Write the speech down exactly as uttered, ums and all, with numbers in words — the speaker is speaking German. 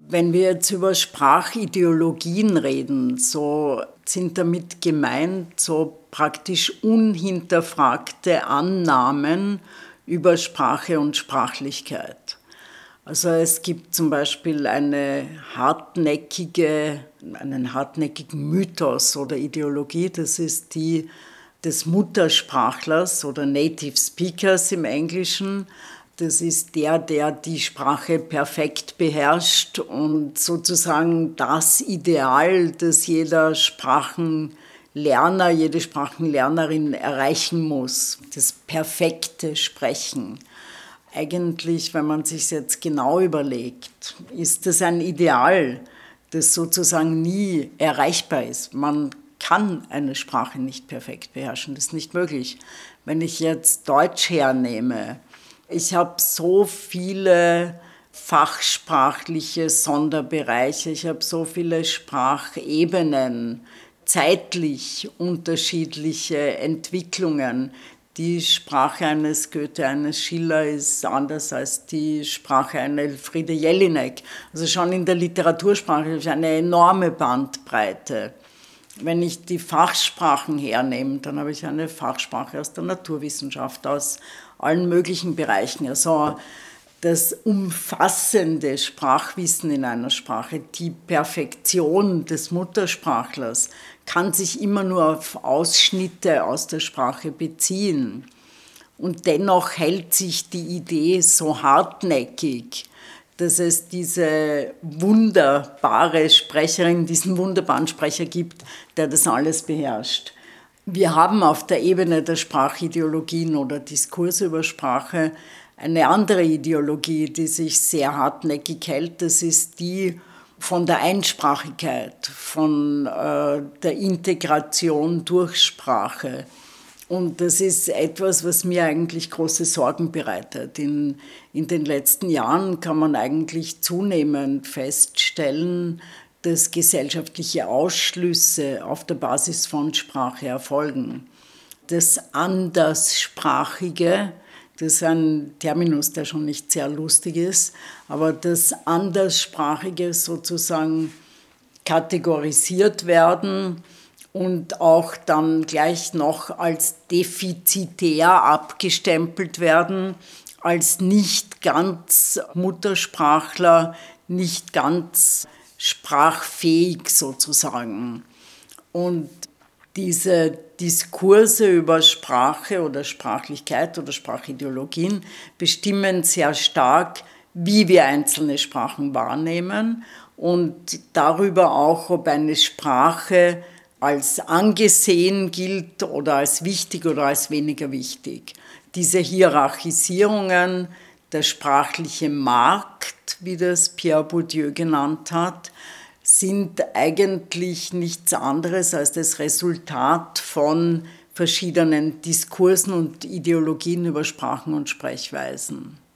Wenn wir jetzt über Sprachideologien reden, so sind damit gemeint so praktisch unhinterfragte Annahmen über Sprache und Sprachlichkeit. Also es gibt zum Beispiel eine hartnäckige, einen hartnäckigen Mythos oder Ideologie, das ist die des Muttersprachlers oder Native Speakers im Englischen. Das ist der, der die Sprache perfekt beherrscht und sozusagen das Ideal, das jeder Sprachenlerner, jede Sprachenlernerin erreichen muss, das perfekte Sprechen. Eigentlich, wenn man sich jetzt genau überlegt, ist das ein Ideal, das sozusagen nie erreichbar ist. Man kann eine Sprache nicht perfekt beherrschen, das ist nicht möglich. Wenn ich jetzt Deutsch hernehme, ich habe so viele fachsprachliche Sonderbereiche, ich habe so viele Sprachebenen, zeitlich unterschiedliche Entwicklungen. Die Sprache eines Goethe, eines Schiller ist anders als die Sprache einer Elfriede Jelinek. Also schon in der Literatursprache ist eine enorme Bandbreite. Wenn ich die Fachsprachen hernehme, dann habe ich eine Fachsprache aus der Naturwissenschaft, aus allen möglichen Bereichen. Also das umfassende Sprachwissen in einer Sprache, die Perfektion des Muttersprachlers, kann sich immer nur auf Ausschnitte aus der Sprache beziehen. Und dennoch hält sich die Idee so hartnäckig, dass es diese wunderbare Sprecherin, diesen wunderbaren Sprecher gibt, der das alles beherrscht. Wir haben auf der Ebene der Sprachideologien oder Diskurse über Sprache eine andere Ideologie, die sich sehr hartnäckig hält. Das ist die von der Einsprachigkeit, von äh, der Integration durch Sprache. Und das ist etwas, was mir eigentlich große Sorgen bereitet. In, in den letzten Jahren kann man eigentlich zunehmend feststellen, dass gesellschaftliche Ausschlüsse auf der Basis von Sprache erfolgen. Das Anderssprachige, das ist ein Terminus, der schon nicht sehr lustig ist, aber das Anderssprachige sozusagen kategorisiert werden und auch dann gleich noch als defizitär abgestempelt werden, als nicht ganz Muttersprachler, nicht ganz sprachfähig sozusagen. Und diese Diskurse über Sprache oder Sprachlichkeit oder Sprachideologien bestimmen sehr stark, wie wir einzelne Sprachen wahrnehmen und darüber auch, ob eine Sprache als angesehen gilt oder als wichtig oder als weniger wichtig. Diese Hierarchisierungen, der sprachliche Markt, wie das Pierre Bourdieu genannt hat, sind eigentlich nichts anderes als das Resultat von verschiedenen Diskursen und Ideologien über Sprachen und Sprechweisen.